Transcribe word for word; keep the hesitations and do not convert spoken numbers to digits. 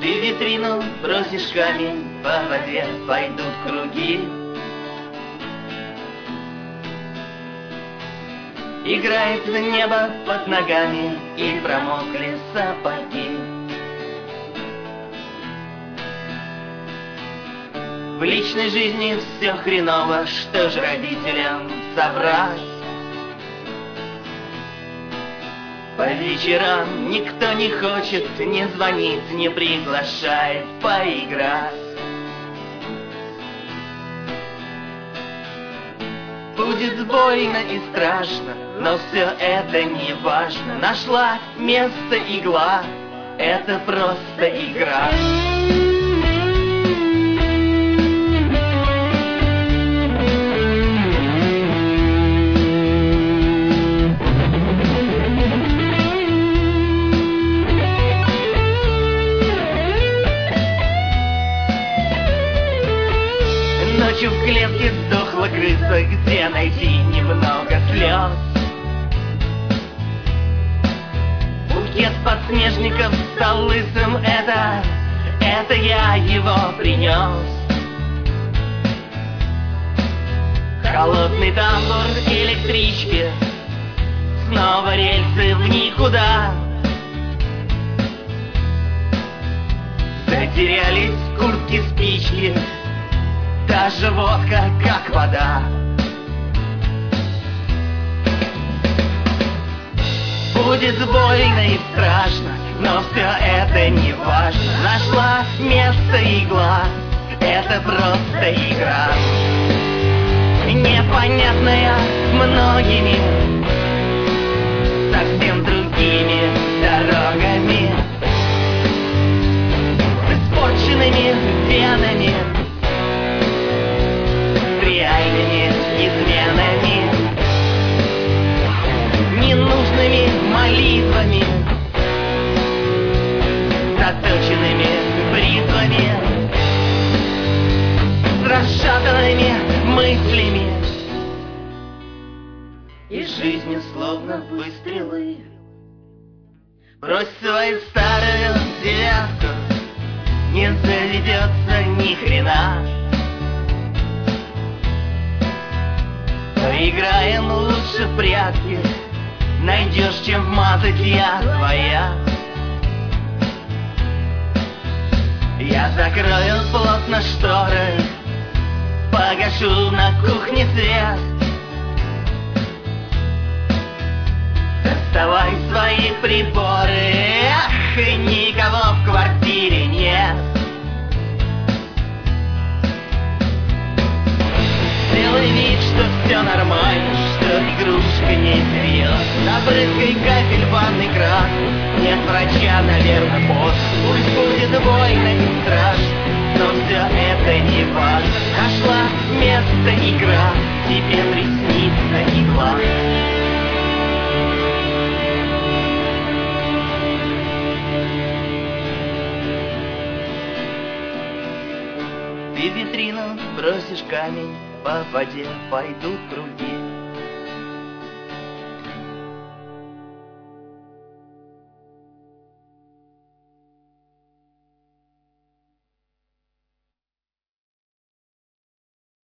Ты в витрину бросишь камень, по воде пойдут круги. Играет небо под ногами, и промокли сапоги. В личной жизни все хреново, что ж родителям соврать? По вечерам никто не хочет, не звонит, не приглашает поиграть. Будет больно и страшно, но все это не важно. Нашла место игла, это просто игра. Ночью в клетке сдохла крыса, где найти немного слез. Букет подснежников стал лысым, это, это я его принес. Холодный тамбур электрички, снова рельсы в никуда. Затерялись куртки, спички, даже водка, как вода. Будет больно и страшно, но все это не важно. Нашла место игла, это просто игра. Непонятная многими, совсем другими дорогами, с испорченными венами, реальными изменами, ненужными молитвами, заточенными бритвами, с расшатанными мыслями. И жизнью словно выстрелы. Брось свою старую девятку, не заведется ни хрена. Поиграем лучше в прятки, найдешь, чем вмазать я твоя. Я закрою плотно шторы, погашу на кухне свет. Доставай свои приборы, ах, и никого в квартире нет. Делай вид, что все нормально, что игрушка не серьезна. Набрызгай капель в ванный кран, нет врача, наверное, пост. Пусть будет больно и страшно, но все это не важно. Нашла место игра, тебе приснится игла. Ты в витрину бросишь камень, по воде пойдут круги.